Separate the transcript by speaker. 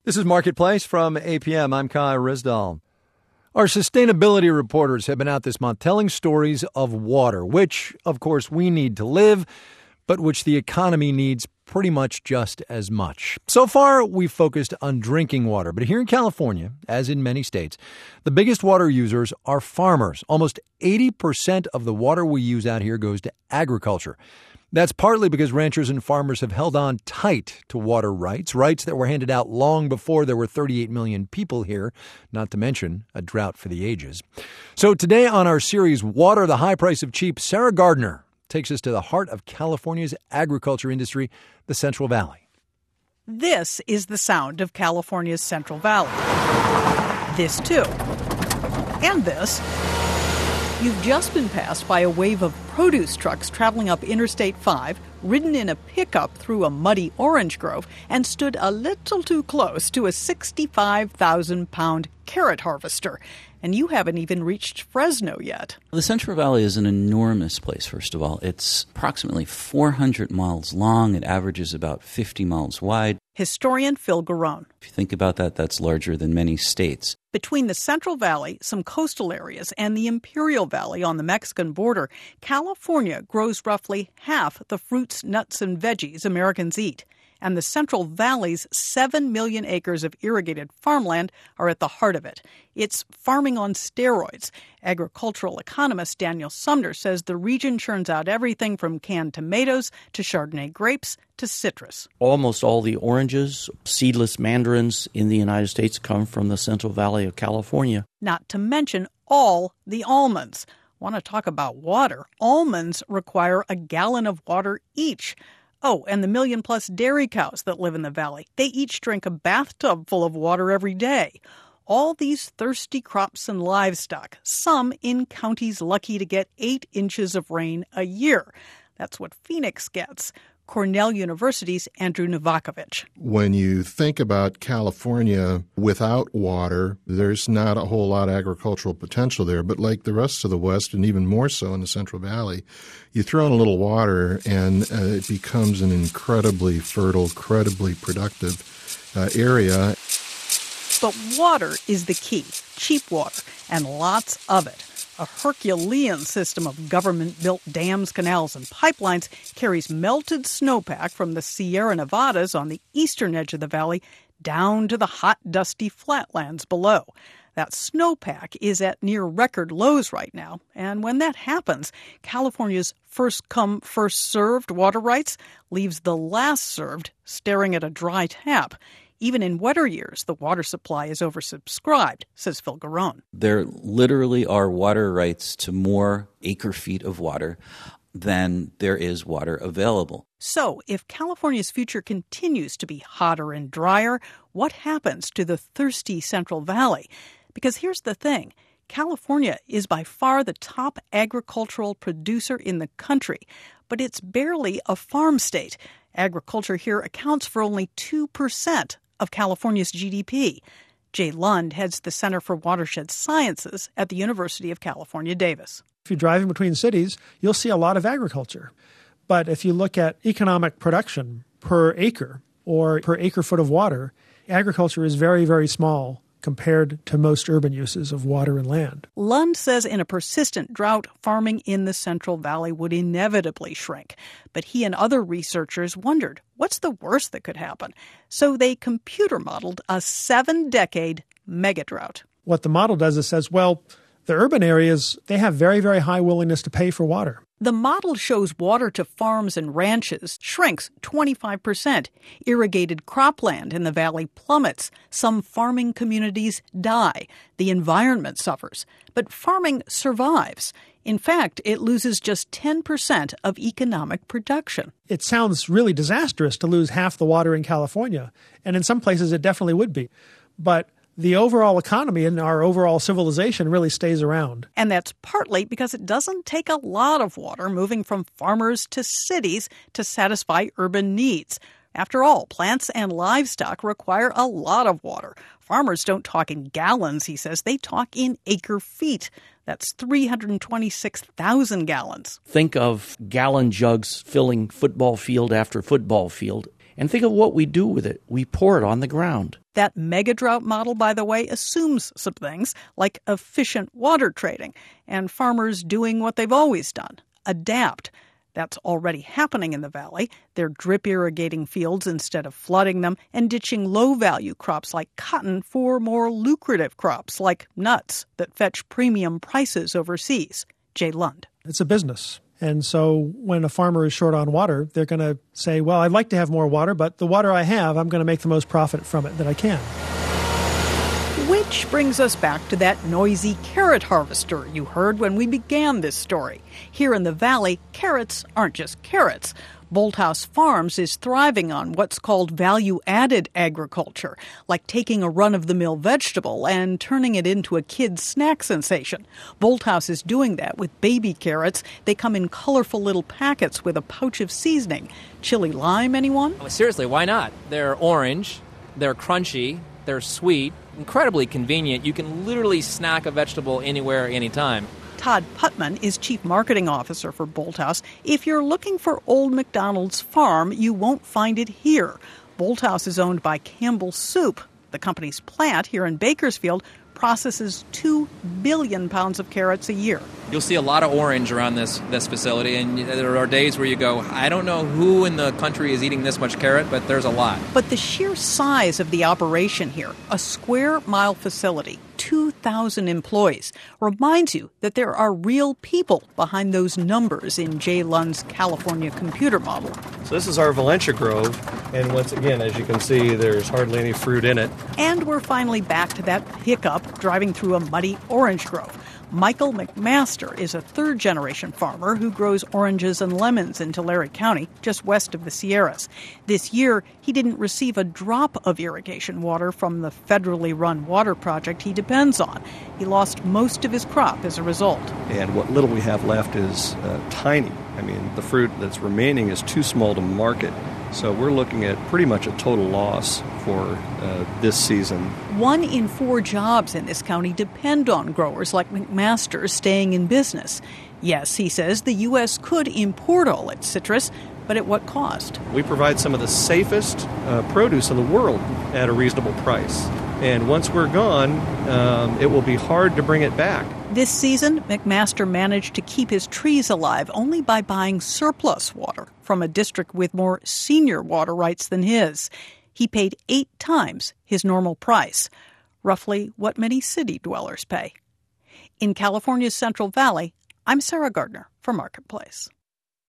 Speaker 1: This is Marketplace from APM. I'm Kai Risdal. Our sustainability reporters have been out this month telling stories of water, which, of course, we need to live, but which the economy needs pretty much just as much. So far, we've focused on drinking water, but here in California, as in many states, the biggest water users are farmers. Almost 80% of the water we use out here goes to agriculture. That's partly because ranchers and farmers have held on tight to water rights that were handed out long before there were 38 million people here, not to mention a drought for the ages. So today on our series, Water, the High Price of Cheap, Sarah Gardner takes us to the heart of California's agriculture industry, the Central Valley.
Speaker 2: This is the sound of California's Central Valley. This, too. And this. You've just been passed by a wave of produce trucks traveling up Interstate 5, ridden in a pickup through a muddy orange grove, and stood a little too close to a 65,000-pound carrot harvester. And you haven't even reached Fresno yet.
Speaker 3: The Central Valley is an enormous place, first of all. It's approximately 400 miles long. It averages about 50 miles wide.
Speaker 2: Historian Phil Garone.
Speaker 3: If you think about that, that's larger than many states.
Speaker 2: Between the Central Valley, some coastal areas, and the Imperial Valley on the Mexican border, California grows roughly half the fruits, nuts, and veggies Americans eat. And the Central Valley's 7 million acres of irrigated farmland are at the heart of it. It's farming on steroids. Agricultural economist Daniel Sumner says the region churns out everything from canned tomatoes to Chardonnay grapes to citrus.
Speaker 4: Almost all the oranges, seedless mandarins in the United States come from the Central Valley of California.
Speaker 2: Not to mention all the almonds. Want to talk about water? Almonds require a gallon of water each. Oh, and the million-plus dairy cows that live in the valley. They each drink a bathtub full of water every day. All these thirsty crops and livestock, some in counties lucky to get 8 inches of rain a year. That's what Phoenix gets. Cornell University's Andrew Novakovich.
Speaker 5: When you think about California without water, there's not a whole lot of agricultural potential there. But like the rest of the West, and even more so in the Central Valley, you throw in a little water and it becomes an incredibly fertile, incredibly productive area.
Speaker 2: But water is the key. Cheap water, and lots of it. A Herculean system of government-built dams, canals, and pipelines carries melted snowpack from the Sierra Nevadas on the eastern edge of the valley down to the hot, dusty flatlands below. That snowpack is at near-record lows right now, and when that happens, California's first-come, first-served water rights leaves the last-served staring at a dry tap. Even in wetter years, the water supply is oversubscribed, says Phil Garone.
Speaker 3: There literally are water rights to more acre-feet of water than there is water available.
Speaker 2: So, if California's future continues to be hotter and drier, what happens to the thirsty Central Valley? Because here's the thing. California is by far the top agricultural producer in the country, but it's barely a farm state. Agriculture here accounts for only 2% of California's GDP. Jay Lund heads the Center for Watershed Sciences at the University of California, Davis.
Speaker 6: If you're driving between cities, you'll see a lot of agriculture. But if you look at economic production per acre or per acre foot of water, agriculture is very, very small compared to most urban uses of water and land.
Speaker 2: Lund says in a persistent drought, farming in the Central Valley would inevitably shrink. But he and other researchers wondered, what's the worst that could happen? So they computer modeled a 7-decade megadrought.
Speaker 6: What the model does is says, well, the urban areas, they have very, very high willingness to pay for water.
Speaker 2: The model shows water to farms and ranches shrinks 25%. Irrigated cropland in the valley plummets. Some farming communities die. The environment suffers. But farming survives. In fact, it loses just 10% of economic production.
Speaker 6: It sounds really disastrous to lose half the water in California. And in some places, it definitely would be. But the overall economy and our overall civilization really stays around.
Speaker 2: And that's partly because it doesn't take a lot of water moving from farmers to cities to satisfy urban needs. After all, plants and livestock require a lot of water. Farmers don't talk in gallons, he says. They talk in acre feet. That's 326,000 gallons.
Speaker 4: Think of gallon jugs filling football field after football field. And think of what we do with it. We pour it on the ground.
Speaker 2: That mega drought model, by the way, assumes some things like efficient water trading and farmers doing what they've always done, adapt. That's already happening in the valley. They're drip irrigating fields instead of flooding them and ditching low-value crops like cotton for more lucrative crops like nuts that fetch premium prices overseas. Jay Lund.
Speaker 6: It's a business. And so when a farmer is short on water, they're going to say, well, I'd like to have more water, but the water I have, I'm going to make the most profit from it that I can.
Speaker 2: Which brings us back to that noisy carrot harvester you heard when we began this story. Here in the valley, carrots aren't just carrots. Bolthouse Farms is thriving on what's called value-added agriculture, like taking a run-of-the-mill vegetable and turning it into a kid's snack sensation. Bolthouse is doing that with baby carrots. They come in colorful little packets with a pouch of seasoning. Chili lime, anyone?
Speaker 7: Seriously, why not? They're orange, they're crunchy, they're sweet, incredibly convenient. You can literally snack a vegetable anywhere, anytime.
Speaker 2: Todd Putman is Chief Marketing Officer for Bolthouse. If you're looking for Old MacDonald's farm, you won't find it here. Bolthouse is owned by Campbell Soup. The company's plant here in Bakersfield processes 2 billion pounds of carrots a year.
Speaker 7: You'll see a lot of orange around this facility, and there are days where you go, I don't know who in the country is eating this much carrot, but there's a lot.
Speaker 2: But the sheer size of the operation here, a square-mile facility, 2,000 employees, reminds you that there are real people behind those numbers in Jay Lund's California computer model.
Speaker 8: So this is our Valencia Grove, and once again, as you can see, there's hardly any fruit in it.
Speaker 2: And we're finally back to that pickup driving through a muddy orange grove. Michael McMaster is a third-generation farmer who grows oranges and lemons in Tulare County, just west of the Sierras. This year, he didn't receive a drop of irrigation water from the federally run water project he depends on. He lost most of his crop as a result.
Speaker 8: And what little we have left is tiny. I mean, the fruit that's remaining is too small to market. So we're looking at pretty much a total loss for this season.
Speaker 2: 1 in 4 jobs in this county depend on growers like McMaster staying in business. Yes, he says the U.S. could import all its citrus, but at what cost?
Speaker 8: We provide some of the safest produce in the world at a reasonable price. And once we're gone, it will be hard to bring it back.
Speaker 2: This season, McMaster managed to keep his trees alive only by buying surplus water from a district with more senior water rights than his. He paid 8 times his normal price, roughly what many city dwellers pay. In California's Central Valley, I'm Sarah Gardner for Marketplace.